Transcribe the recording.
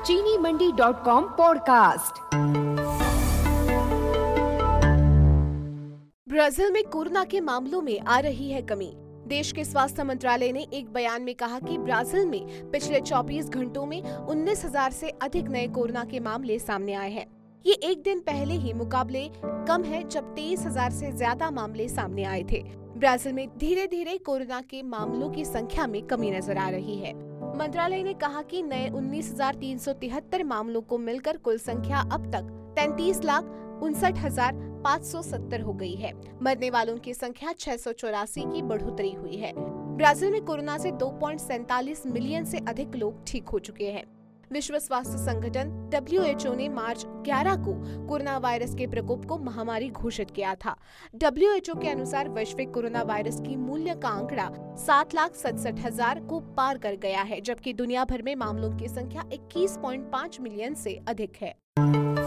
चीनीमंडी.com podcast. Brazil में corona के मामलों में आ रही है कमी। देश के स्वास्थ्य मंत्रालय ने एक बयान में कहा कि ब्राजील में पिछले 24 घंटों में 19,000 से अधिक नए कोरोना के मामले सामने आए हैं। ये एक दिन पहले ही मुकाबले कम है जब 23,000 से ज्यादा मामले सामने आए थे। ब्राजील में धीरे धीरे कोरोना के मामलों की संख्या में कमी नजर आ रही है। मंत्रालय ने कहा कि नए 19,373 मामलों को मिलकर कुल संख्या अब तक 33,59,570 हो गई है। मरने वालों की संख्या 684 की बढ़ोतरी हुई है। ब्राजील में कोरोना से 2.47 मिलियन से अधिक लोग ठीक हो चुके हैं। विश्व स्वास्थ्य संगठन WHO ने मार्च 11 को कोरोना वायरस के प्रकोप को महामारी घोषित किया था। WHO के अनुसार वैश्विक कोरोना वायरस की मूल्य का आंकड़ा 7,67,000 को पार कर गया है, जबकि दुनिया भर में मामलों की संख्या 21.5 मिलियन से अधिक है।